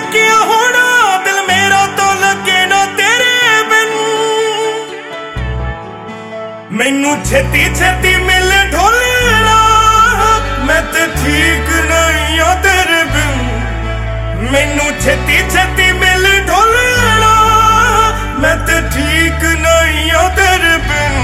क्या होना दिल मेरा तो लगे ना तेरे बिन। मैनू छेती छेती मिल ढोलना मैं ते ठीक नहीं आ तेरे बिन। मैनू छेती छेती मिल ढोलना मैं ते ठीक नहीं आ तेरे बिन।